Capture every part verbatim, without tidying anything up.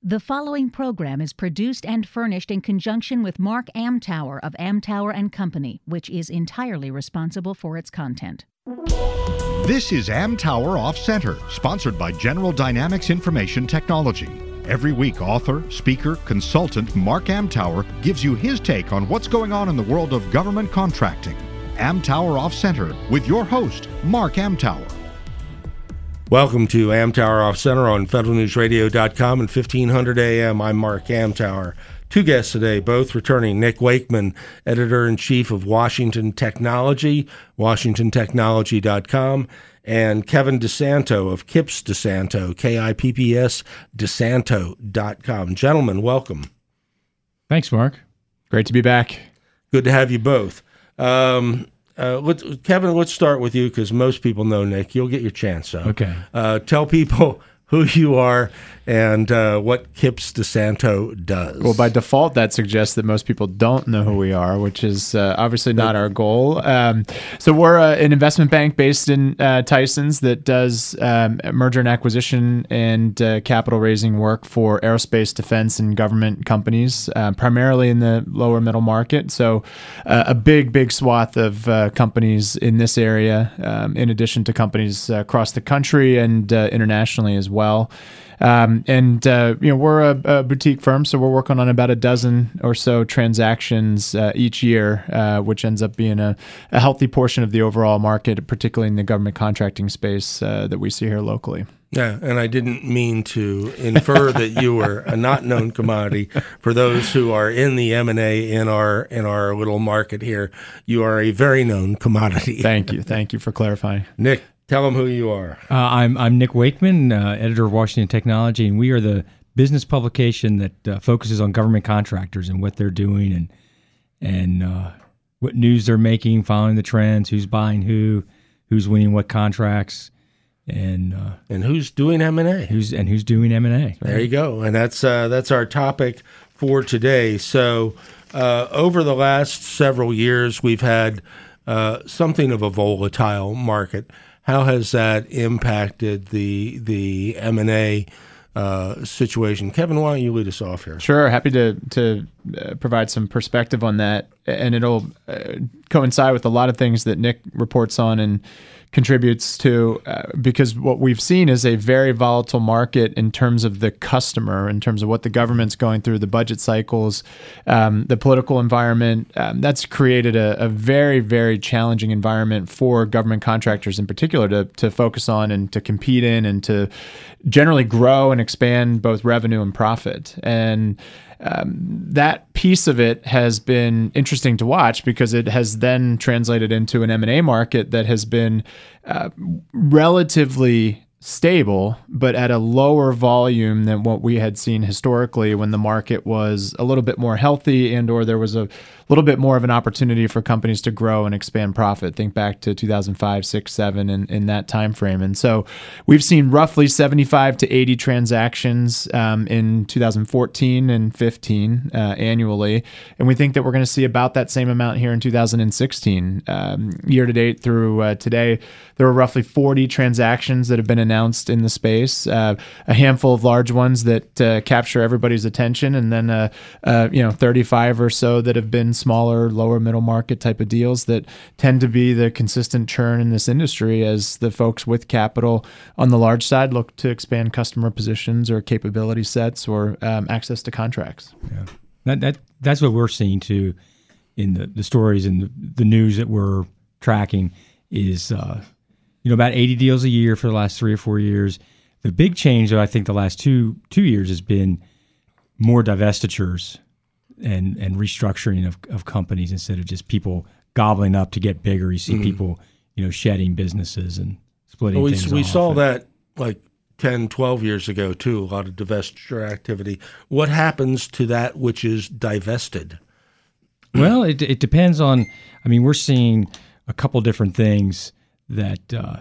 The following program is produced and furnished in conjunction with Mark Amtower of Amtower and Company, which is entirely responsible for its content. This is Amtower Off Center, sponsored by General Dynamics Information Technology. Every week, author, speaker, consultant Mark Amtower gives you his take on what's going on in the world of government contracting. Amtower Off Center with your host, Mark Amtower. Welcome to Amtower Off Center on Federal News Radio dot com and fifteen hundred A M. I'm Mark Amtower. Two guests today, both returning. Nick Wakeman, Editor-in-Chief of Washington Technology, Washington Technology dot com, and Kevin DeSanto of Kipps DeSanto, K I P P S DeSanto dot com. Gentlemen, welcome. Thanks, Mark. Great to be back. Good to have you both. Um, uh, let's, Kevin, let's start with you because most people know Nick. You'll get your chance. So. Okay. Uh, tell people who you are and uh, what Kipps DeSanto does. Well, by default, that suggests that most people don't know who we are, which is uh, obviously not our goal. Um, so we're uh, an investment bank based in uh, Tysons that does um, merger and acquisition and uh, capital raising work for aerospace, defense, and government companies, uh, primarily in the lower middle market. So uh, a big, big swath of uh, companies in this area, um, in addition to companies uh, across the country and uh, internationally as well. Um, and, uh, you know, we're a, a boutique firm, so we're working on about a dozen or so transactions uh, each year, uh, which ends up being a, a healthy portion of the overall market, particularly in the government contracting space uh, that we see here locally. Yeah, and I didn't mean to infer that you were a not known commodity. For those who are in the M and A in our in our little market here, you are a very known commodity. Thank you. Thank you for clarifying. Nick, tell them who you are. Uh, I'm I'm Nick Wakeman, uh, editor of Washington Technology, and we are the business publication that uh, focuses on government contractors and what they're doing and and uh, what news they're making, following the trends, who's buying who, who's winning what contracts, and uh, and who's doing M and A. Who's and who's doing M and A. Right? There you go, and that's uh, that's our topic for today. So uh, over the last several years, we've had uh, something of a volatile market. How has that impacted the the M and A uh, situation? Kevin, why don't you lead us off here? Sure, happy to to uh, provide some perspective on that, and it'll uh, coincide with a lot of things that Nick reports on and contributes to, uh, because what we've seen is a very volatile market in terms of the customer, in terms of what the government's going through, the budget cycles, um, the political environment. Um, that's created a, a very, very challenging environment for government contractors in particular to, to focus on and to compete in and to generally grow and expand both revenue and profit. And Um, that piece of it has been interesting to watch because it has then translated into an M and A market that has been uh, relatively stable, but at a lower volume than what we had seen historically when the market was a little bit more healthy and or there was a little bit more of an opportunity for companies to grow and expand profit. Think back to two thousand five, six, seven, and in that time frame. And so we've seen roughly seventy-five to eighty transactions um, in two thousand fourteen and fifteen uh, annually. And we think that we're going to see about that same amount here in two thousand sixteen. Um, year to date through uh, today, there were roughly forty transactions that have been announced in the space, uh, a handful of large ones that uh, capture everybody's attention, and then uh, uh, you know thirty-five or so that have been smaller, lower middle market type of deals that tend to be the consistent churn in this industry as the folks with capital on the large side look to expand customer positions or capability sets or um, access to contracts. Yeah, that that that's what we're seeing too in the, the stories and the, the news that we're tracking is uh, you know about eighty deals a year for the last three or four years. The big change, though, I think the last two two years has been more divestitures and and restructuring of, of companies instead of just people gobbling up to get bigger. You see mm-hmm. people, you know, shedding businesses and splitting well, we, things we off. We saw and, that like ten, twelve years ago, too, a lot of divestiture activity. What happens to that which is divested? Well, it it depends on, I mean, we're seeing a couple different things that, uh,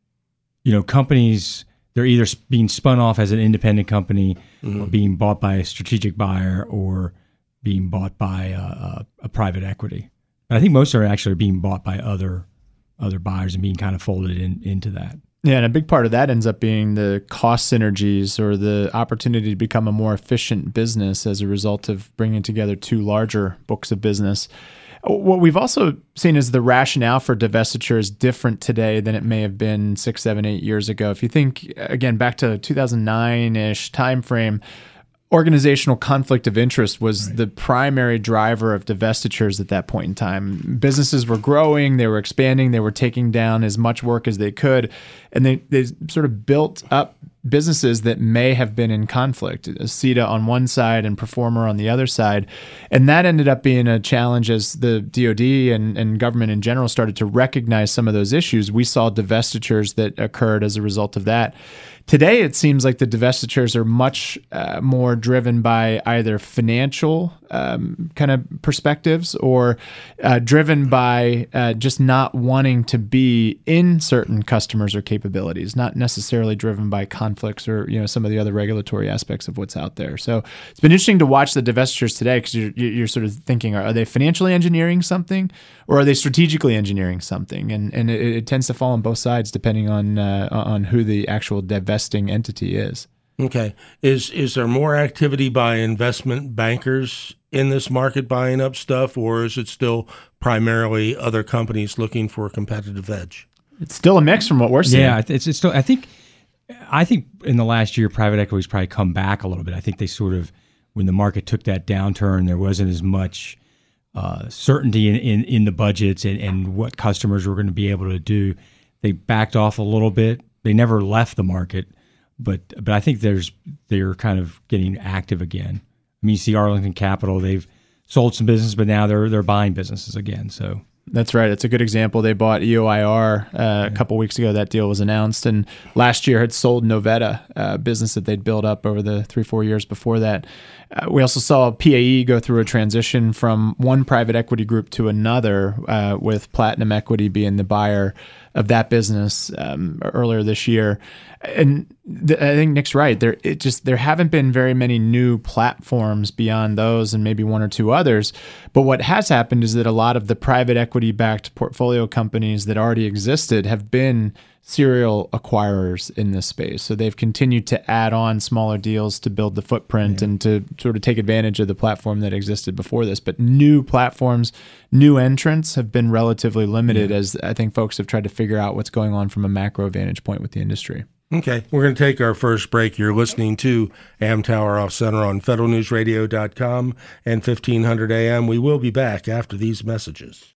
you know, companies, they're either being spun off as an independent company mm-hmm. or being bought by a strategic buyer or being bought by a, a, a private equity. But I think most are actually being bought by other other buyers and being kind of folded in, into that. Yeah, and a big part of that ends up being the cost synergies or the opportunity to become a more efficient business as a result of bringing together two larger books of business. What we've also seen is the rationale for divestiture is different today than it may have been six, seven, eight years ago. If you think, again, back to two thousand nine-ish timeframe, organizational conflict of interest was right. the primary driver of divestitures at that point in time. Businesses were growing, they were expanding, they were taking down as much work as they could, and they, they sort of built up businesses that may have been in conflict, CETA on one side and Performer on the other side. And that ended up being a challenge as the D O D and, and government in general started to recognize some of those issues. We saw divestitures that occurred as a result of that. Today, it seems like the divestitures are much uh, more driven by either financial um, kind of perspectives or uh, driven by uh, just not wanting to be in certain customers or capabilities, not necessarily driven by conflicts or you know some of the other regulatory aspects of what's out there. So it's been interesting to watch the divestitures today because you're, you're sort of thinking, are they financially engineering something or are they strategically engineering something? And and it, it tends to fall on both sides depending on uh, on who the actual divesting entity is. Okay. Is is there more activity by investment bankers in this market buying up stuff, or is it still primarily other companies looking for a competitive edge? It's still a mix from what we're seeing. Yeah, it's, it's still. I think, I think in the last year, private equity's probably come back a little bit. I think they sort of, when the market took that downturn, there wasn't as much uh, certainty in, in, in the budgets and, and what customers were going to be able to do. They backed off a little bit. They never left the market, but but I think there's they're kind of getting active again. I mean, you see Arlington Capital, they've sold some business, but now they're they're buying businesses again. So that's right. It's a good example. They bought E O I R uh, yeah. a couple weeks ago. That deal was announced, and last year had sold Novetta, a business that they'd built up over the three four years before that. Uh, we also saw P A E go through a transition from one private equity group to another, uh, with Platinum Equity being the buyer of that business um, earlier this year. And th- I think Nick's right. There, it just there haven't been very many new platforms beyond those, and maybe one or two others. But what has happened is that a lot of the private equity-backed portfolio companies that already existed have been serial acquirers in this space. So they've continued to add on smaller deals to build the footprint yeah. and to sort of take advantage of the platform that existed before this. But new platforms, new entrants have been relatively limited yeah. as I think folks have tried to figure out what's going on from a macro vantage point with the industry. Okay, we're going to take our first break. You're listening to Amtower Off Center on federal news radio dot com and fifteen hundred A M. We will be back after these messages.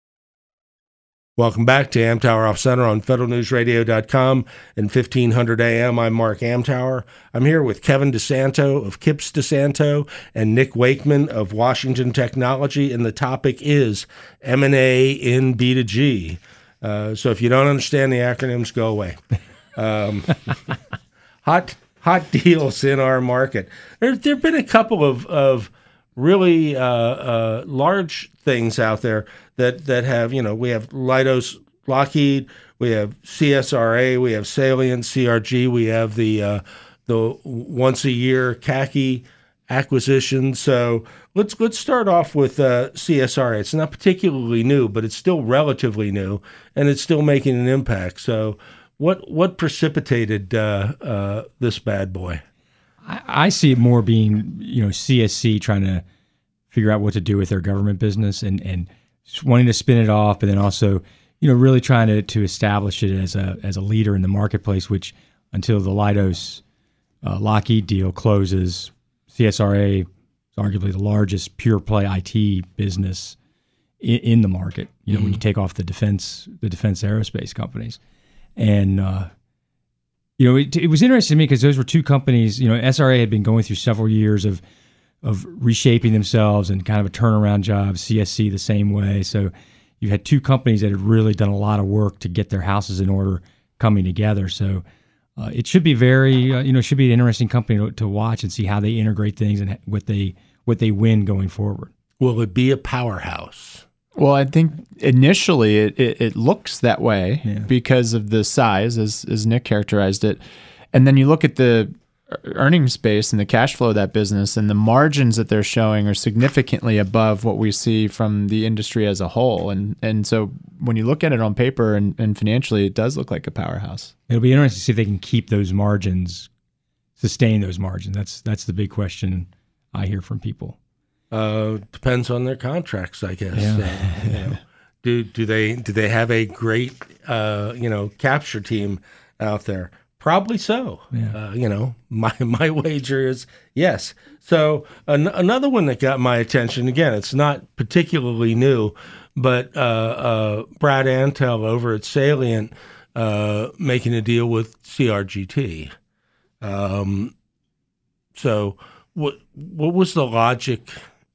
Welcome back to Amtower Off Center on federal news radio dot com and fifteen hundred A M. I'm Mark Amtower. I'm here with Kevin DeSanto of Kips DeSanto and Nick Wakeman of Washington Technology, and the topic is M and A in B two G. Uh, so if you don't understand the acronyms, go away. Um, hot hot deals in our market. There there have been a couple of of really uh, uh, large things out there that that have, you know, we have Leidos Lockheed, we have C S R A, we have Salient C R G, we have the uh, the once a year C A C I acquisition. So let's let's start off with uh, C S R A. It's not particularly new, but it's still relatively new, and it's still making an impact. So What what precipitated uh, uh, this bad boy? I, I see it more being, you know, C S C trying to figure out what to do with their government business and, and wanting to spin it off, but then also, you know, really trying to, to establish it as a as a leader in the marketplace. Which until the Leidos uh, Lockheed deal closes, C S R A is arguably the largest pure play I T business in, in the market. You know, mm-hmm. when you take off the defense the defense aerospace companies. And, uh, you know, it, it was interesting to me because those were two companies, you know, S R A had been going through several years of of reshaping themselves and kind of a turnaround job, C S C the same way. So you had two companies that had really done a lot of work to get their houses in order coming together. So uh, it should be very, uh, you know, should be an interesting company to, to watch and see how they integrate things and what they what they win going forward. Will it be a powerhouse? Well, I think initially it, it, it looks that way yeah. because of the size, as as Nick characterized it. And then you look at the earnings base and the cash flow of that business, and the margins that they're showing are significantly above what we see from the industry as a whole. And and so when you look at it on paper and, and financially, it does look like a powerhouse. It'll be interesting to see if they can keep those margins, sustain those margins. That's that's the big question I hear from people. Uh, depends on their contracts, I guess. Yeah. Uh, you know, do do they do they have a great uh, you know capture team out there? Probably so. Yeah. Uh, you know, my my wager is yes. So an- another one that got my attention, again, it's not particularly new, but uh, uh, Brad Antel over at Salient uh, making a deal with C R G T. Um, so what what was the logic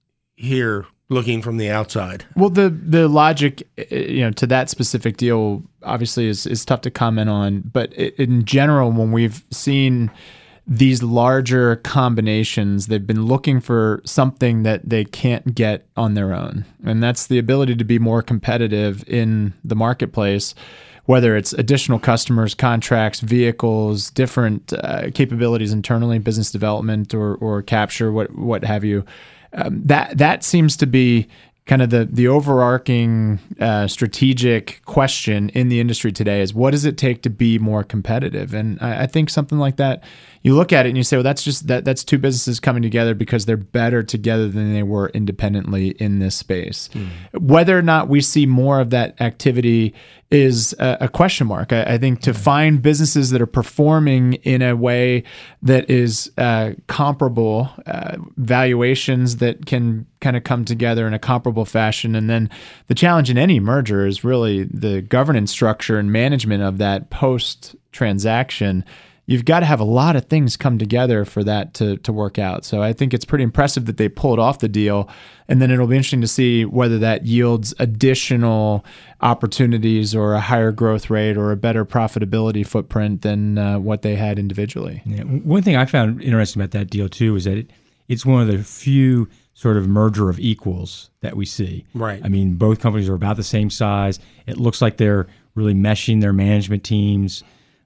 here, looking from the outside? Well, the the logic, you know, to that specific deal obviously is is tough to comment on. But in general, when we've seen these larger combinations, they've been looking for something that they can't get on their own, and that's the ability to be more competitive in the marketplace. Whether it's additional customers, contracts, vehicles, different uh, capabilities internally, business development or or capture, what what have you. Um, that that seems to be kind of the the overarching uh, strategic question in the industry today is what does it take to be more competitive? And I, I think something like that, you look at it and you say, well, that's just that that's two businesses coming together because they're better together than they were independently in this space. Mm. Whether or not we see more of that activity is a, a question mark. I, I think to mm. find businesses that are performing in a way that is uh, comparable, uh, valuations that can kind of come together in a comparable fashion. And then the challenge in any merger is really the governance structure and management of that post-transaction. You've got to have a lot of things come together for that to to work out. So I think it's pretty impressive that they pulled off the deal. And then it'll be interesting to see whether that yields additional opportunities or a higher growth rate or a better profitability footprint than uh, what they had individually. Yeah. One thing I found interesting about that deal, too, is that it, it's one of the few sort of merger of equals that we see. Right. I mean, both companies are about the same size. It looks like they're really meshing their management teams.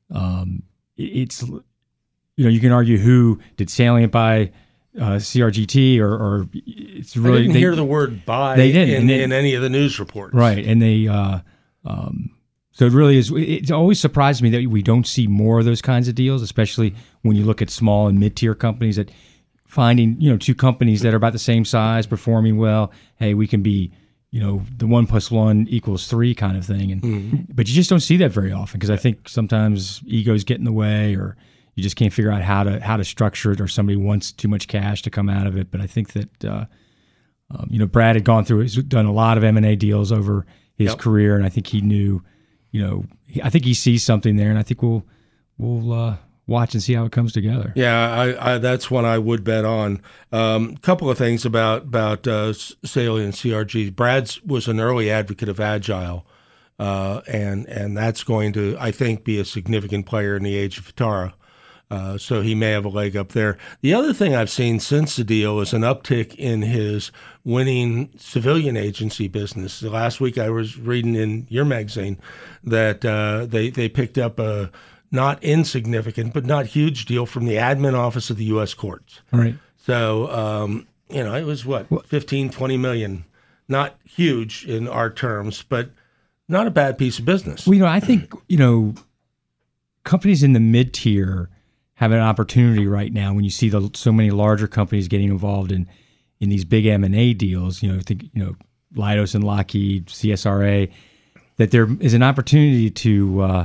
Um, It's, you know, you can argue who did Salient buy uh, C R G T or, or it's really. I didn't they, hear the word buy they didn't, in, they, in any of the news reports. Right. And they, uh, um, so it really is, it always surprised me that we don't see more of those kinds of deals, especially when you look at small and mid-tier companies that finding, you know, two companies that are about the same size, performing well. Hey, we can be, you know, the one plus one equals three kind of thing. And mm-hmm. But you just don't see that very often because I think sometimes egos get in the way or you just can't figure out how to how to structure it or somebody wants too much cash to come out of it. But I think that, uh, um, you know, Brad had gone through, he's done a lot of M and A deals over his yep. career. And I think he knew, you know, he, I think he sees something there. And I think we'll, we'll, uh, watch and see how it comes together. Yeah, I, I, that's one I would bet on. A um, couple of things about about uh, Salient and C R G. Brad was an early advocate of Agile, uh, and and that's going to, I think, be a significant player in the age of Vistara. Uh, so he may have a leg up there. The other thing I've seen since the deal is an uptick in his winning civilian agency business. Last week I was reading in your magazine that uh, they they picked up a not insignificant, but not huge deal from the admin office of the U S courts. Right. So, um, you know, it was what, fifteen, twenty million. Not huge in our terms, but not a bad piece of business. Well, you know, I think, you know, companies in the mid-tier have an opportunity right now when you see the, so many larger companies getting involved in, in these big M and A deals, you know, think, you know, Leidos and Lockheed, C S R A, that there is an opportunity to, uh,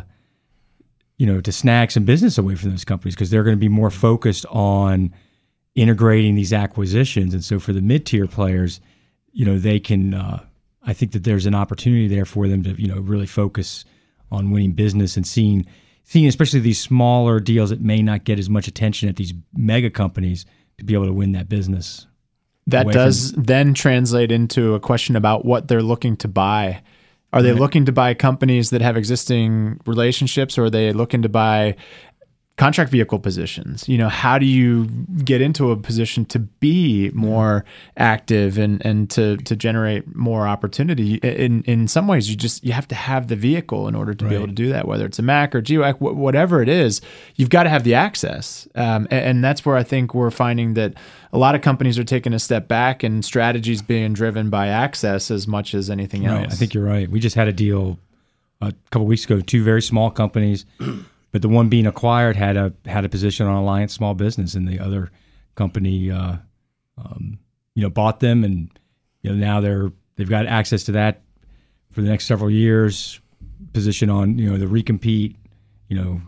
you know, to snag some business away from those companies because they're going to be more focused on integrating these acquisitions. And so for the mid-tier players, you know, they can, uh, I think that there's an opportunity there for them to, you know, really focus on winning business and seeing, seeing especially these smaller deals that may not get as much attention at these mega companies to be able to win that business. That does from- then translate into a question about what they're looking to buy. Are they right. looking to buy companies that have existing relationships, or are they looking to buy contract vehicle positions. You know, how do you get into a position to be more active and and to to generate more opportunity? In in some ways, you just you have to have the vehicle in order to right. be able to do that. Whether it's a Mac or G WAC, wh- whatever it is, you've got to have the access. Um, and, and that's where I think we're finding that a lot of companies are taking a step back and strategies being driven by access as much as anything right. else. I think you're right. We just had a deal a couple of weeks ago. Two very small companies. But the one being acquired had a had a position on Alliance Small Business, and the other company, uh, um, you know, bought them, and you know now they're they've got access to that for the next several years. Position on you know the recompete, you know,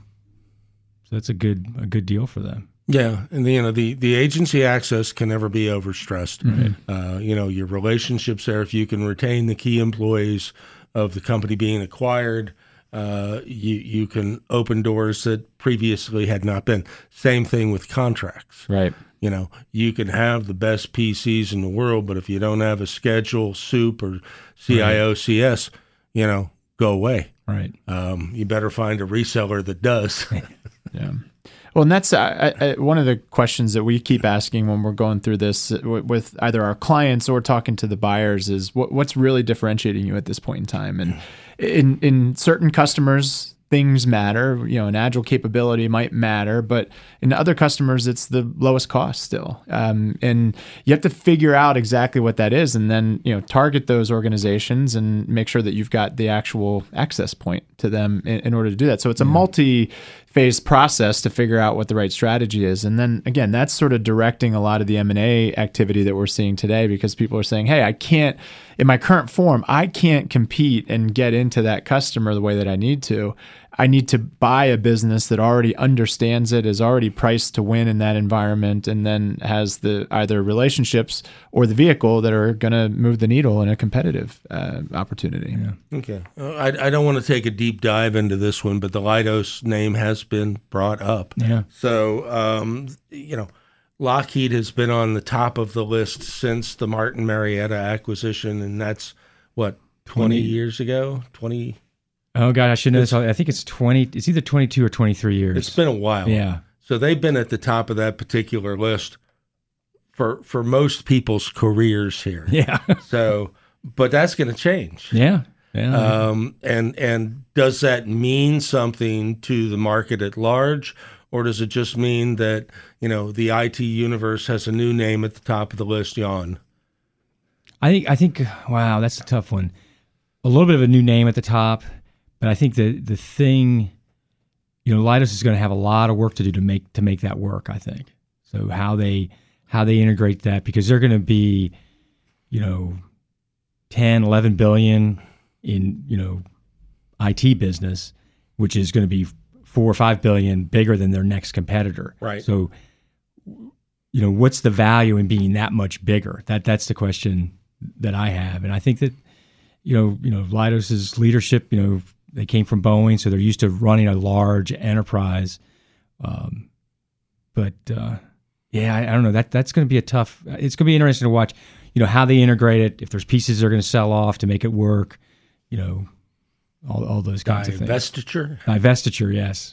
so that's a good a good deal for them. Yeah, and the, you know the, the agency access can never be overstressed. Right. Uh, you know your relationships there. If you can retain the key employees of the company being acquired, uh, you you can open doors that previously had not been. Same thing with contracts. Right. You know you can have the best P Cs in the world, but if you don't have a schedule, SOUP, or C I O C S, you know, go away. Right. Um, you better find a reseller that does. Yeah. Well, and that's uh, I, one of the questions that we keep asking when we're going through this with either our clients or talking to the buyers is what, what's really differentiating you at this point in time. And in in certain customers, things matter. You know, an agile capability might matter, but in other customers, it's the lowest cost still. Um, and you have to figure out exactly what that is, and then you know target those organizations and make sure that you've got the actual access point to them in, in order to do that. So it's a yeah. multi-phase process to figure out what the right strategy is. And then again, that's sort of directing a lot of the M and A activity that we're seeing today, because people are saying, hey, I can't, in my current form, I can't compete and get into that customer the way that I need to. I need to buy a business that already understands it, is already priced to win in that environment, and then has the either relationships or the vehicle that are going to move the needle in a competitive uh, opportunity. Yeah. Okay. Uh, I, I don't want to take a deep dive into this one, but the Leidos name has been brought up. Yeah. So, um, you know, Lockheed has been on the top of the list since the Martin Marietta acquisition, and that's, what, twenty, twenty years ago? twenty Oh God, I should know this. I think it's twenty. It's either twenty-two or twenty-three years. It's been a while. Yeah. So they've been at the top of that particular list for for most people's careers here. Yeah. So, but that's going to change. Yeah. Yeah. Um, and and does that mean something to the market at large, or does it just mean that you know the I T universe has a new name at the top of the list? Yawn. I think. I think. Wow, that's a tough one. A little bit of a new name at the top. But I think the the thing, you know, Leidos is going to have a lot of work to do to make to make that work. I think so. How they how they integrate that, because they're going to be, you know, ten, eleven billion in you know, I T business, which is going to be four or five billion bigger than their next competitor. Right. So, you know, what's the value in being that much bigger? That that's the question that I have, and I think that, you know, you know, Leidos's leadership, you know. They came from Boeing, so they're used to running a large enterprise. Um, but uh, yeah, I, I don't know. That that's going to be a tough. It's going to be interesting to watch. You know how they integrate it. If there's pieces they're going to sell off to make it work. You know, all all those kinds of things. Divestiture. Divestiture. Yes.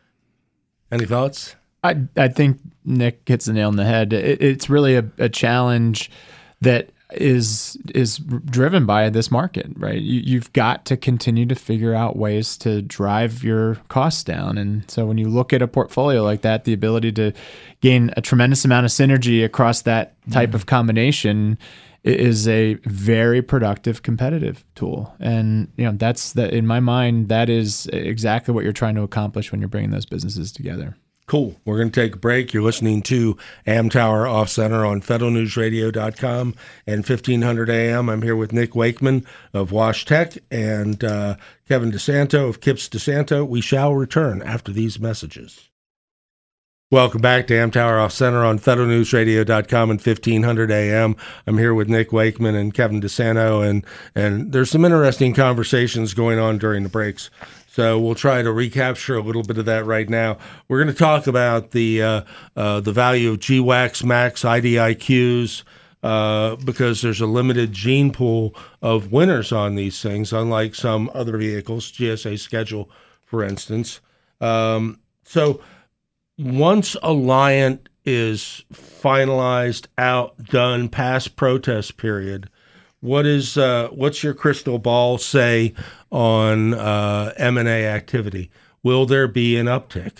Any thoughts? I I think Nick hits the nail on the head. It, it's really a, a challenge that is is driven by this market, right? You, you've got to continue to figure out ways to drive your costs down. And so when you look at a portfolio like that, the ability to gain a tremendous amount of synergy across that type mm. of combination is a very productive competitive tool. And you know that's that in my mind, that is exactly what you're trying to accomplish when you're bringing those businesses together. Cool. We're going to take a break. You're listening to Amtower Off Center on federal news radio dot com and fifteen hundred A M. I'm here with Nick Wakeman of WashTec and uh, Kevin DeSanto of Kips DeSanto. We shall return after these messages. Welcome back to Amtower Off Center on federal news radio dot com and fifteen hundred A M. I'm here with Nick Wakeman and Kevin DeSanto, and, and there's some interesting conversations going on during the breaks. So we'll try to recapture a little bit of that right now. We're going to talk about the uh, uh, the value of G WACs, MACs, I D I Qs, uh, because there's a limited gene pool of winners on these things, unlike some other vehicles, G S A Schedule, for instance. Um, so once Alliant is finalized, out, done, past protest period, what is uh, what's your crystal ball say on uh, M and A activity? Will there be an uptick?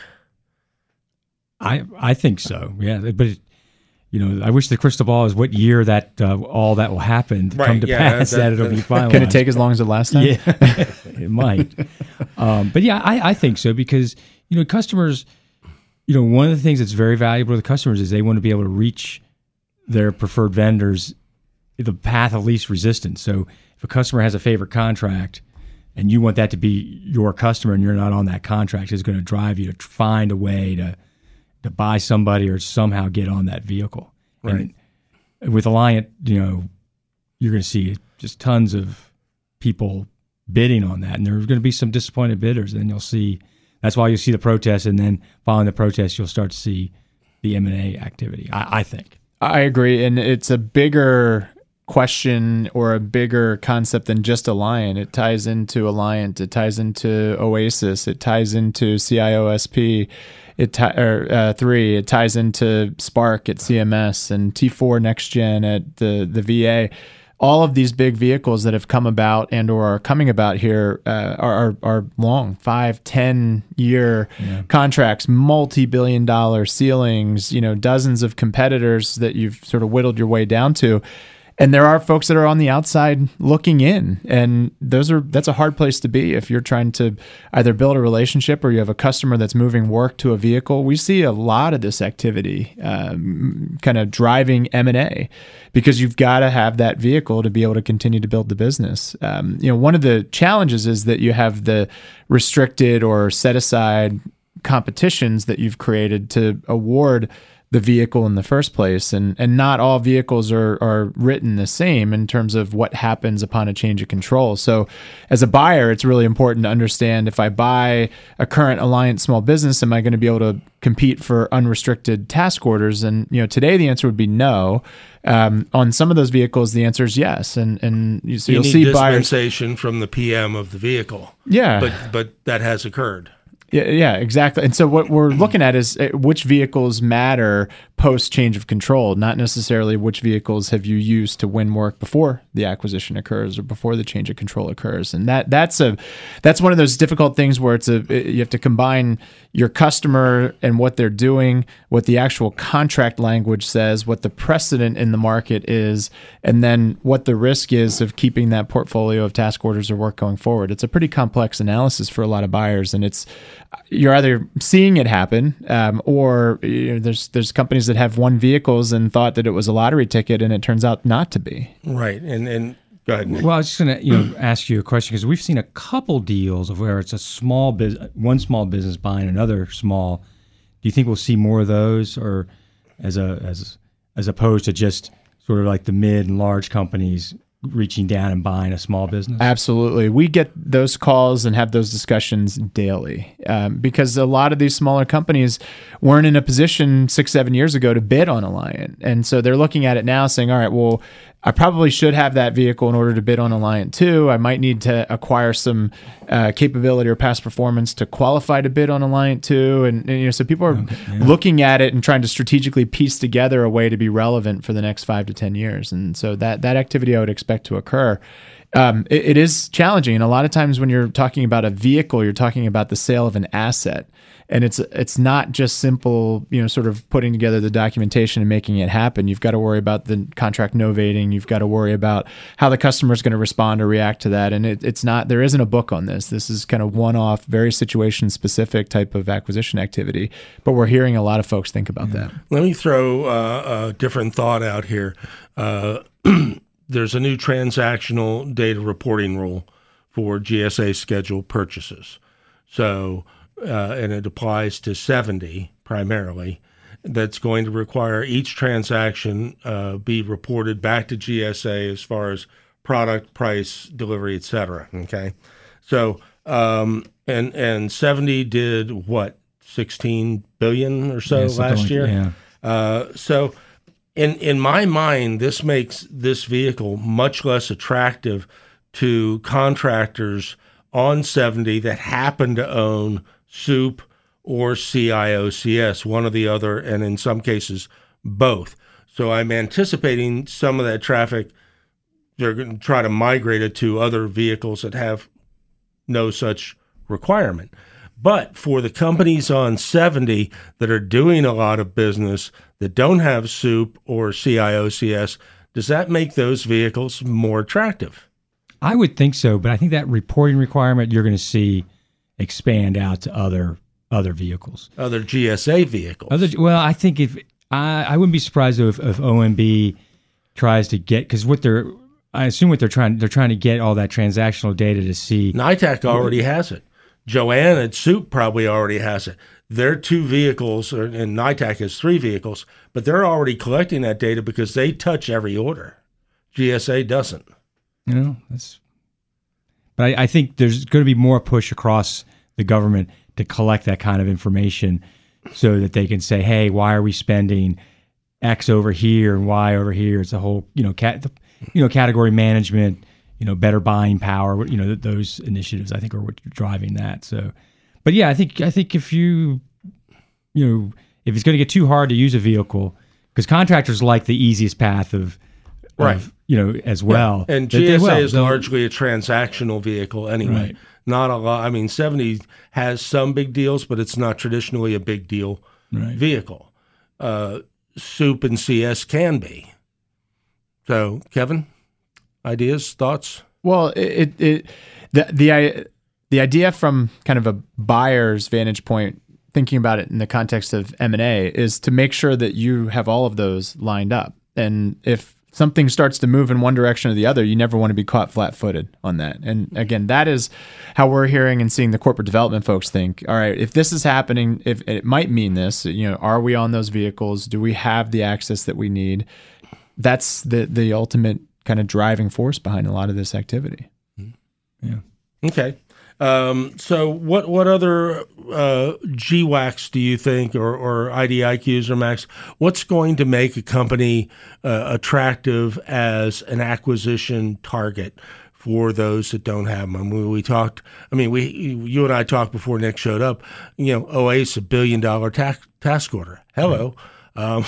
I I think so. Yeah, but it, you know, I wish the crystal ball is what year that uh, all that will happen to right, come to yeah, pass. That, that, that it'll that, be finalized. Can it take as long as the last time? Yeah, it might. Um, but yeah, I, I think so because you know customers. You know, one of the things that's very valuable to the customers is they want to be able to reach their preferred vendors the path of least resistance. So if a customer has a favorite contract and you want that to be your customer and you're not on that contract, it's going to drive you to find a way to to buy somebody or somehow get on that vehicle. Right. And with Alliant, you know, you're going to see just tons of people bidding on that. And there's going to be some disappointed bidders. And you'll see, that's why you'll see the protests. And then following the protests, you'll start to see the M and A activity, I, I think. I agree. And it's a bigger question or a bigger concept than just Alliant. It ties into Alliant. It ties into Oasis. It ties into C I O S P. It t- or, uh, three. It ties into Spark at C M S and T four Next Gen at the the V A. All of these big vehicles that have come about and or are coming about here uh, are, are are long, five, ten year yeah. contracts, multi-billion dollar ceilings. You know, dozens of competitors that you've sort of whittled your way down to. And there are folks that are on the outside looking in, and those are that's a hard place to be if you're trying to either build a relationship or you have a customer that's moving work to a vehicle. We see a lot of this activity um, kind of driving M and A because you've got to have that vehicle to be able to continue to build the business. Um, you know, one of the challenges is that you have the restricted or set aside competitions that you've created to award the vehicle in the first place. And and not all vehicles are, are written the same in terms of what happens upon a change of control. So as a buyer, it's really important to understand if I buy a current Alliant small business, am I going to be able to compete for unrestricted task orders? And you know, today the answer would be no. Um, on some of those vehicles, the answer is yes. And and you, so you you'll need see dispensation buyers from the P M of the vehicle. Yeah. But but that has occurred. Yeah, yeah, exactly. And so what we're looking at is which vehicles matter post change of control, not necessarily which vehicles have you used to win work before the acquisition occurs or before the change of control occurs. And that that's a that's one of those difficult things where it's a you have to combine your customer and what they're doing, what the actual contract language says, what the precedent in the market is, and then what the risk is of keeping that portfolio of task orders or work going forward. It's a pretty complex analysis for a lot of buyers, and it's you're either seeing it happen, um, or you know, there's there's companies that have won vehicles and thought that it was a lottery ticket, and it turns out not to be. Right, and and go ahead, Nick. Well, I was just going to you know ask you a question because we've seen a couple deals of where it's a small business, one small business buying another small. Do you think we'll see more of those, or as a as as opposed to just sort of like the mid and large companies reaching down and buying a small business? Absolutely. We get those calls and have those discussions daily um, because a lot of these smaller companies weren't in a position six, seven years ago to bid on Alliant. And so they're looking at it now saying, all right, well, I probably should have that vehicle in order to bid on Alliant too. I might need to acquire some uh, capability or past performance to qualify to bid on Alliant too. And, and you know, so people are okay, yeah. looking at it and trying to strategically piece together a way to be relevant for the next five to ten years. And so that that activity I would expect to occur. Um, it, it is challenging, and a lot of times when you're talking about a vehicle, you're talking about the sale of an asset, and it's it's not just simple, you know, sort of putting together the documentation and making it happen. You've got to worry about the contract novating. You've got to worry about how the customer is going to respond or react to that. And it, it's not there isn't a book on this. This is kind of one-off, very situation-specific type of acquisition activity. But we're hearing a lot of folks think about yeah. that. Let me throw uh, a different thought out here. Uh, There's a new transactional data reporting rule for G S A scheduled purchases. So, uh, and it applies to seventy primarily. That's going to require each transaction uh, be reported back to G S A as far as product, price, delivery, et cetera. Okay. So, um, and, and seventy did what, sixteen billion or so yeah, last year? Yeah. Uh, so, In in my mind, this makes this vehicle much less attractive to contractors on seventy that happen to own Soup or C I O C S, one or the other, and in some cases, both. So I'm anticipating some of that traffic, they're going to try to migrate it to other vehicles that have no such requirement. But for the companies on seventy that are doing a lot of business that don't have S O U P or C I O C S, does that make those vehicles more attractive? I would think so, but I think that reporting requirement you're going to see expand out to other other vehicles, other G S A vehicles. Other, well, I think if I, I wouldn't be surprised though if, if O M B tries to get, because what they're, I assume what they're trying, they're trying to get all that transactional data to see. NITAC already has it. Joanne at S O U P probably already has it. They're two vehicles, and NITAC has three vehicles, but they're already collecting that data because they touch every order. G S A doesn't. You know, that's. But I, I think there's going to be more push across the government to collect that kind of information, so that they can say, "Hey, why are we spending X over here and Y over here?" It's a whole, you know, cat, you know, category management. You know, better buying power. You know, those initiatives I think are what's driving that. So, but yeah, I think I think if you, you know, if it's going to get too hard to use a vehicle, because contractors like the easiest path of, right, of, you know, as well. Yeah. And G S A will. is They'll, largely a transactional vehicle anyway. Right. Not a lot. I mean, seventy has some big deals, but it's not traditionally a big deal right. vehicle. Uh, S O U P and C S can be. So, Kevin? Ideas, thoughts? Well, it, it the the the idea from kind of a buyer's vantage point, thinking about it in the context of M and A, is to make sure that you have all of those lined up. And if something starts to move in one direction or the other, you never want to be caught flat-footed on that. And again, that is how we're hearing and seeing the corporate development folks think. All right, if this is happening, if it might mean this, you know, are we on those vehicles? Do we have the access that we need? That's the the ultimate kind of driving force behind a lot of this activity. Yeah. Okay. Um, so what what other uh, G WACs do you think, or, or I D I Qs or Max, what's going to make a company uh, attractive as an acquisition target for those that don't have them? We, we talked, I mean, we you and I talked before Nick showed up, you know, O A S, a billion dollar task, task order. Hello. Right. Um,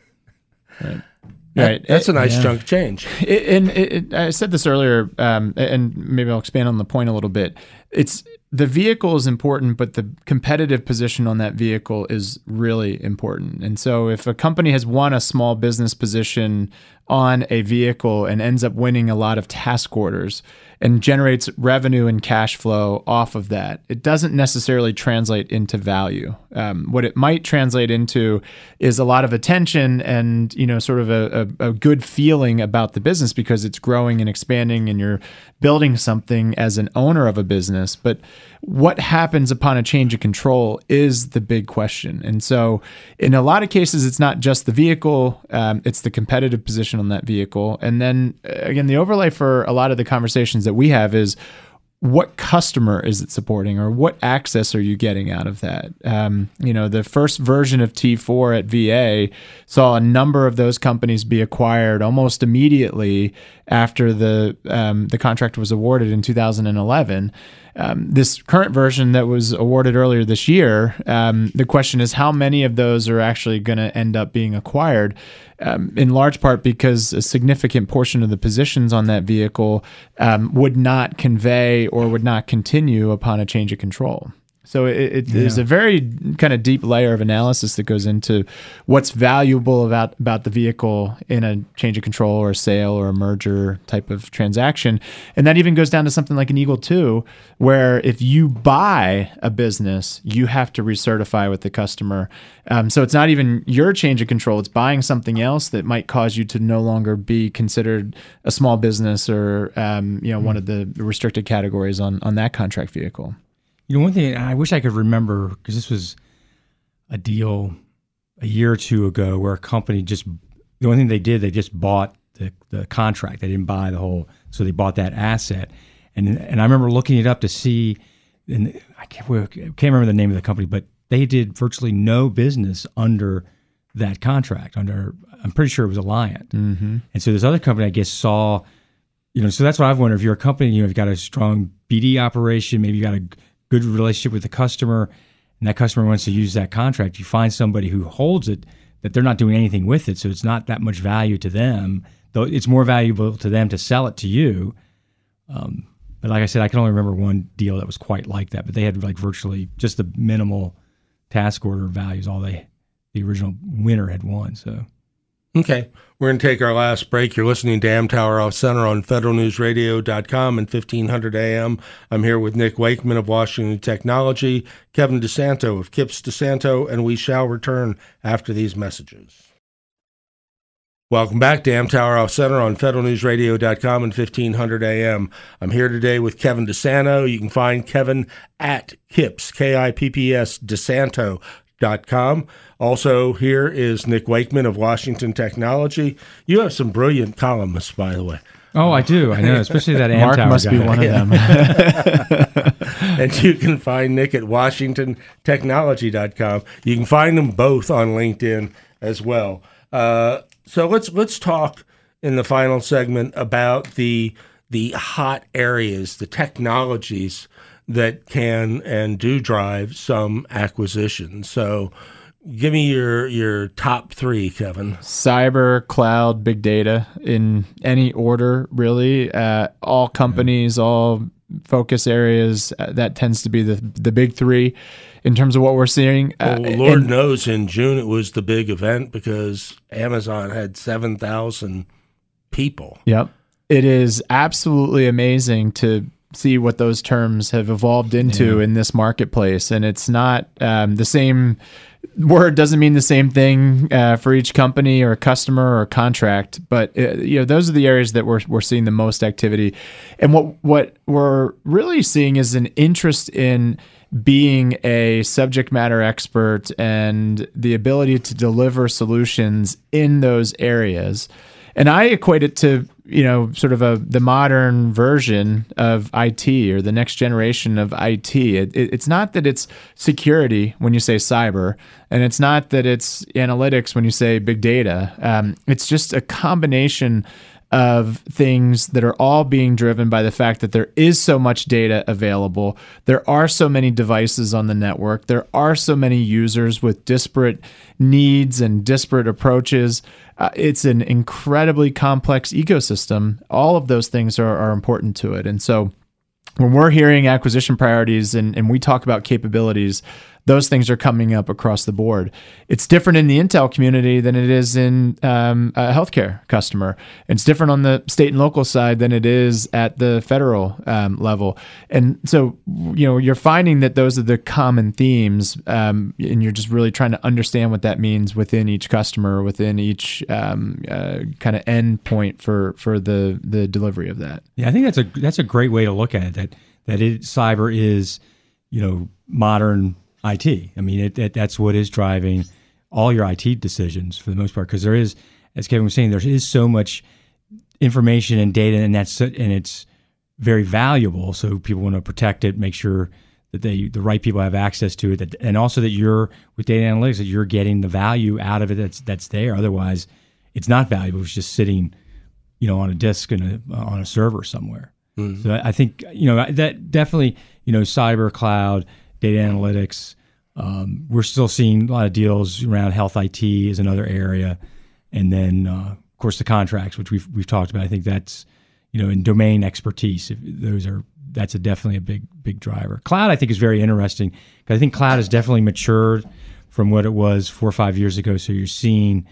right. That, right. That's a nice yeah. chunk of change. It, and it, it, I said this earlier, um, and maybe I'll expand on the point a little bit. It's the vehicle is important, but the competitive position on that vehicle is really important. And so if a company has won a small business position on a vehicle and ends up winning a lot of task orders and generates revenue and cash flow off of that, it doesn't necessarily translate into value. Um, what it might translate into is a lot of attention and, you know, sort of a, a, a good feeling about the business because it's growing and expanding and you're building something as an owner of a business. But what happens upon a change of control is the big question. And so in a lot of cases, it's not just the vehicle, um, it's the competitive position on that vehicle. And then again, the overlay for a lot of the conversations that we have is what customer is it supporting or what access are you getting out of that? Um, you know, the first version of T four at V A saw a number of those companies be acquired almost immediately after the um, the contract was awarded in two thousand eleven. Um, this current version that was awarded earlier this year, um, the question is how many of those are actually going to end up being acquired, um, in large part because a significant portion of the positions on that vehicle um, would not convey or would not continue upon a change of control. So it, it yeah. is a very kind of deep layer of analysis that goes into what's valuable about, about the vehicle in a change of control or a sale or a merger type of transaction. And that even goes down to something like an Eagle two, where if you buy a business, you have to recertify with the customer. Um, so it's not even your change of control. It's buying something else that might cause you to no longer be considered a small business or um, you know, mm-hmm. one of the restricted categories on, on that contract vehicle. You know, one thing I wish I could remember, because this was a deal a year or two ago where a company just, the only thing they did, they just bought the, the contract. They didn't buy the whole, so they bought that asset. And and I remember looking it up to see, and I can't, I can't remember the name of the company, but they did virtually no business under that contract. Under, I'm pretty sure it was Alliant. Mm-hmm. And so this other company, I guess, saw, you know, so that's what I've wondered. If you're a company, you know, you've got a strong B D operation, maybe you got a good relationship with the customer, and that customer wants to use that contract, you find somebody who holds it, that they're not doing anything with it, so it's not that much value to them, though it's more valuable to them to sell it to you. Um, but like I said, I can only remember one deal that was quite like that, but they had like virtually just the minimal task order values, all they, the original winner had won, so... Okay, we're going to take our last break. You're listening to Amtower Off Center on federal news radio dot com and fifteen hundred A M. I'm here with Nick Wakeman of Washington Technology, Kevin DeSanto of Kips DeSanto, and we shall return after these messages. Welcome back to Amtower Off Center on federal news radio dot com and fifteen hundred A M. I'm here today with Kevin DeSanto. You can find Kevin at Kips, K I P P S, DeSanto dot com. Also here is Nick Wakeman of Washington Technology. You have some brilliant columnists, by the way. Oh, I do. I know, especially that Amtower Mark must guy. be one of them. And you can find Nick at Washington Technology dot com. You can find them both on LinkedIn as well. Uh, so let's let's talk in the final segment about the the hot areas, the technologies that can and do drive some acquisitions. So give me your your top three, Kevin. Cyber, cloud, big data in any order, really. Uh, all companies, all focus areas, uh, that tends to be the the big three in terms of what we're seeing. Uh, Well, Lord and- knows in June it was the big event because Amazon had seven thousand people. Yep. It is absolutely amazing to see what those terms have evolved into Yeah. in this marketplace. And it's not um, the same word doesn't mean the same thing uh, for each company or customer or contract, but uh, you know, those are the areas that we're, we're seeing the most activity. And what, what we're really seeing is an interest in being a subject matter expert and the ability to deliver solutions in those areas. And I equate it to, you know, sort of a the modern version of I T or the next generation of I T. It, it, it's not that it's security when you say cyber, and it's not that it's analytics when you say big data. Um, it's just a combination of things that are all being driven by the fact that there is so much data available. There are so many devices on the network. There are so many users with disparate needs and disparate approaches. Uh, it's an incredibly complex ecosystem. All of those things are, are important to it. And so when we're hearing acquisition priorities and, and we talk about capabilities, those things are coming up across the board. It's different in the Intel community than it is in um, a healthcare customer. It's different on the state and local side than it is at the federal um, level. And so, you know, you're finding that those are the common themes, um, and you're just really trying to understand what that means within each customer, within each um, uh, kind of end point for for the the delivery of that. Yeah, I think that's a that's a great way to look at it. That that it, cyber is, you know, modern I T. I mean, it, it, that's what is driving all your I T decisions for the most part. Because there is, as Kevin was saying, there is so much information and data, and that's and it's very valuable. So people want to protect it, make sure that they the right people have access to it, that, and also that you're with data analytics that you're getting the value out of it that's that's there. Otherwise, it's not valuable. It's just sitting, you know, on a disk and a, on a server somewhere. Mm-hmm. So I think, you know, that definitely, you know, cyber, cloud, data analytics. Um, we're still seeing a lot of deals around health I T is another area, and then uh, of course the contracts, which we've we've talked about. I think that's, you know, in domain expertise. If those are that's a definitely a big big driver. Cloud, I think, is very interesting because I think cloud has definitely matured from what it was four or five years ago. So you're seeing,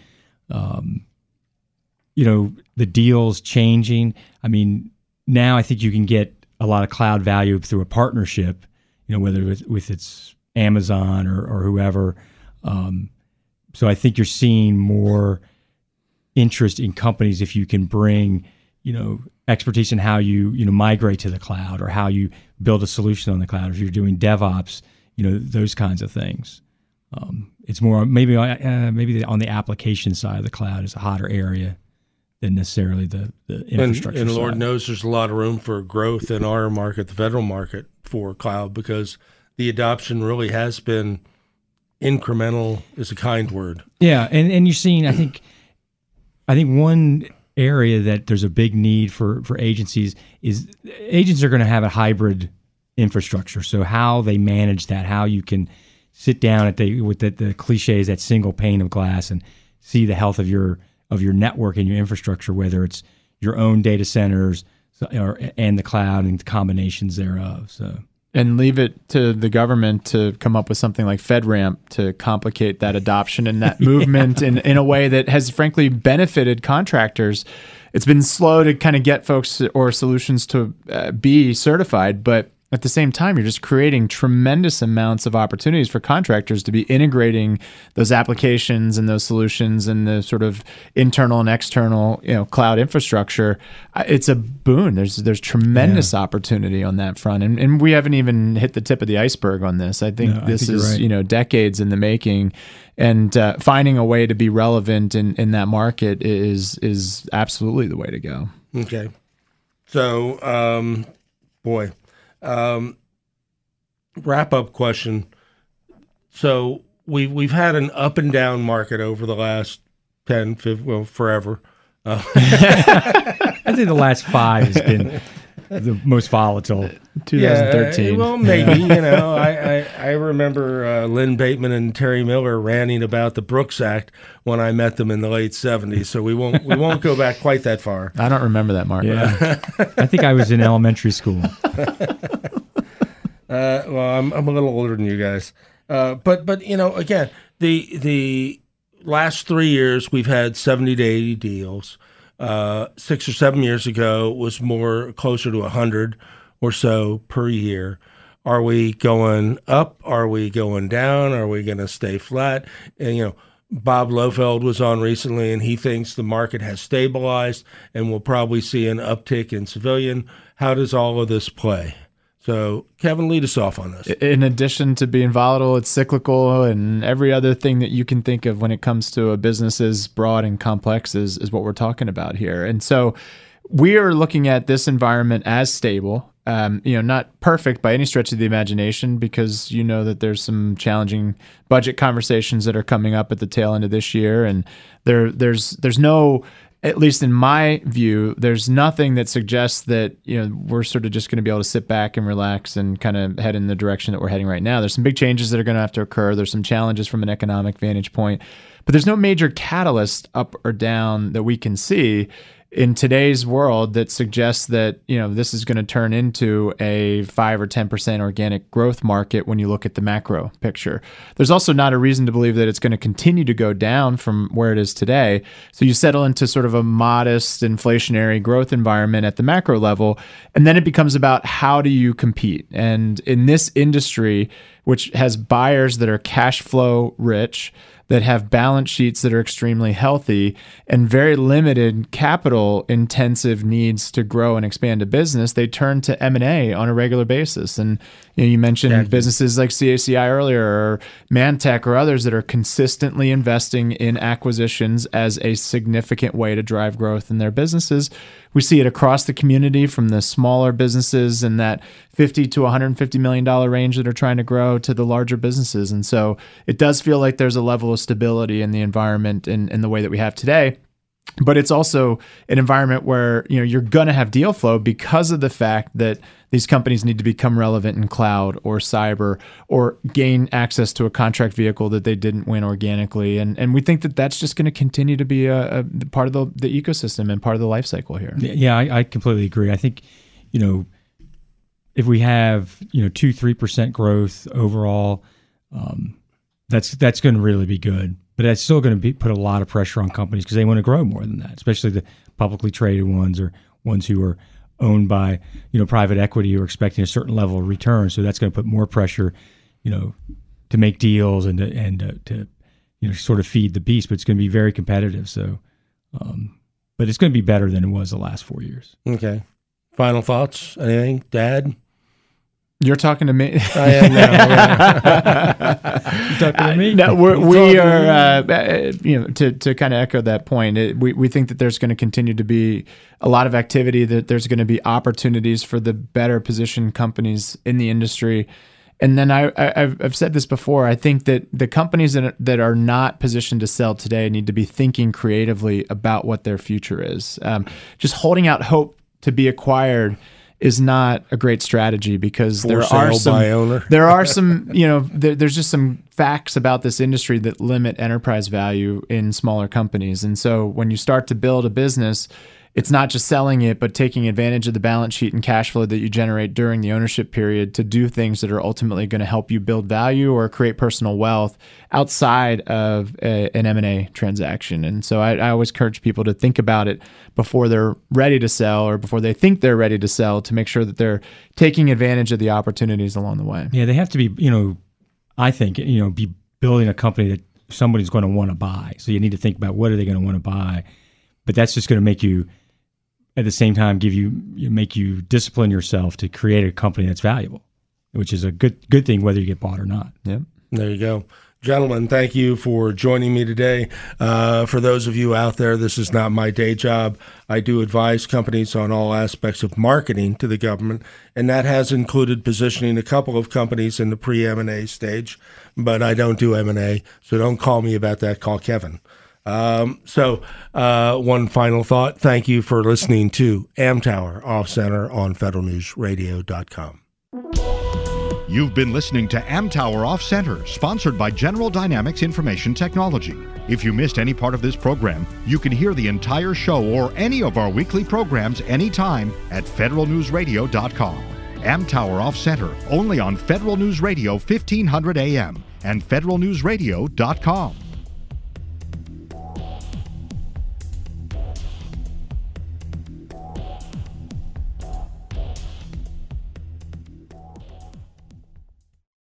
um, you know, the deals changing. I mean, now I think you can get a lot of cloud value through a partnership. You know, whether with, with it's Amazon or, or whoever. Um, so I think you're seeing more interest in companies if you can bring, you know, expertise in how you, you know, migrate to the cloud or how you build a solution on the cloud. If you're doing DevOps, you know, those kinds of things. Um, it's more maybe uh, maybe on the application side of the cloud is a hotter area than necessarily the, the infrastructure and, and Lord side. knows there's a lot of room for growth in our market, the federal market, for cloud, because the adoption really has been incremental is a kind word. Yeah, and, and you're seeing, I think, I think one area that there's a big need for, for agencies is agents are going to have a hybrid infrastructure. So how they manage that, how you can sit down at the with the, the cliche is that single pane of glass and see the health of your of your network and your infrastructure, whether it's your own data centers or and the cloud and the combinations thereof. So. And leave it to the government to come up with something like FedRAMP to complicate that adoption and that movement in, in a way that has frankly benefited contractors. It's been slow to kind of get folks or solutions to uh, be certified, but at the same time, you're just creating tremendous amounts of opportunities for contractors to be integrating those applications and those solutions and the sort of internal and external, you know, cloud infrastructure. It's a boon. There's there's tremendous yeah. opportunity on that front, and and we haven't even hit the tip of the iceberg on this. I think no, this I think is right. you know decades in the making, and uh, finding a way to be relevant in, in that market is is absolutely the way to go. Okay, so um, boy. Um, wrap up question. So we've, we've had an up and down market over the last ten, fifteen, well, forever. Uh. I think the last five has been the most volatile. twenty thirteen. Yeah, well, maybe, you know, I, I, I remember uh, Lynn Bateman and Terry Miller ranting about the Brooks Act when I met them in the late seventies. So we won't, we won't go back quite that far. I don't remember that, Mark. Yeah. I think I was in elementary school. Uh, well, I'm I'm a little older than you guys, uh, but but you know, again, the the last three years we've had seventy to eighty deals. Uh, six or seven years ago was more closer to a hundred or so per year. Are we going up? Are we going down? Are we going to stay flat? And you know, Bob Lofeld was on recently, and he thinks the market has stabilized, and we'll probably see an uptick in civilian. How does all of this play? So, Kevin, lead us off on this. In addition to being volatile, it's cyclical, and every other thing that you can think of when it comes to a business as broad and complex is, is what we're talking about here. And so we are looking at this environment as stable, um, you know, not perfect by any stretch of the imagination, because you know that there's some challenging budget conversations that are coming up at the tail end of this year, and there there's there's no... At least in my view, there's nothing that suggests that, you know, we're sort of just going to be able to sit back and relax and kind of head in the direction that we're heading right now. There's some big changes that are going to have to occur. There's some challenges from an economic vantage point, but there's no major catalyst up or down that we can see in today's world that suggests that, you know, this is going to turn into a five or ten percent organic growth market when you look at the macro picture. There's also not a reason to believe that it's going to continue to go down from where it is today. So you settle into sort of a modest inflationary growth environment at the macro level, and then it becomes about how do you compete? And in this industry, which has buyers that are cash flow rich, that have balance sheets that are extremely healthy, and very limited capital intensive needs to grow and expand a business, they turn to M and A on a regular basis. And you know, you mentioned exactly. businesses like C A C I earlier, or Mantech, or others that are consistently investing in acquisitions as a significant way to drive growth in their businesses. We see it across the community, from the smaller businesses in that fifty to one hundred fifty million dollars range that are trying to grow, to the larger businesses. And so it does feel like there's a level of stability in the environment in, in the way that we have today. But it's also an environment where, you know, you're going to have deal flow because of the fact that these companies need to become relevant in cloud or cyber, or gain access to a contract vehicle that they didn't win organically. And and we think that that's just going to continue to be a, a part of the, the ecosystem and part of the life cycle here. Yeah, I, I completely agree. I think, you know, if we have, you know, two, three percent growth overall, um, that's that's going to really be good. But that's still going to be put a lot of pressure on companies because they want to grow more than that, especially the publicly traded ones, or ones who are owned by, you know, private equity, or expecting a certain level of return. So that's going to put more pressure, you know, to make deals and to, and uh, to, you know, sort of feed the beast. But it's going to be very competitive. So, um, but it's going to be better than it was the last four years. Okay. Final thoughts? Anything, Dad? You're talking to me. I am now. You talking to me? Uh, no, we're, we are. Uh, you know, to to kind of echo that point, it, we we think that there's going to continue to be a lot of activity. That there's going to be opportunities for the better positioned companies in the industry. And then I, I I've, I've said this before. I think that the companies that that are not positioned to sell today need to be thinking creatively about what their future is. Um, just holding out hope to be acquired is not a great strategy, because For there sale are some by owner. there are some you know there, there's just some facts about this industry that limit enterprise value in smaller companies. And so when you start to build a business, it's not just selling it, but taking advantage of the balance sheet and cash flow that you generate during the ownership period to do things that are ultimately going to help you build value or create personal wealth outside of a, an M and A transaction. And so I, I always encourage people to think about it before they're ready to sell, or before they think they're ready to sell, to make sure that they're taking advantage of the opportunities along the way. Yeah, they have to be, you know, I think, you know, be building a company that somebody's going to want to buy. So you need to think about, what are they going to want to buy? But that's just going to make you, at the same time, give you, you make you discipline yourself to create a company that's valuable, which is a good good thing whether you get bought or not. Yep. There you go. Gentlemen, thank you for joining me today. Uh, for those of you out there, this is not my day job. I do advise companies on all aspects of marketing to the government, and that has included positioning a couple of companies in the pre-M and A stage, but I don't do M and A, so don't call me about that. Call Kevin. Um, so uh, one final thought. Thank you for listening to Amtower Off Center on federal news radio dot com. You've been listening to Amtower Off Center, sponsored by General Dynamics Information Technology. If you missed any part of this program, you can hear the entire show or any of our weekly programs anytime at federal news radio dot com. Amtower Off Center, only on Federal News Radio fifteen hundred A M and federal news radio dot com.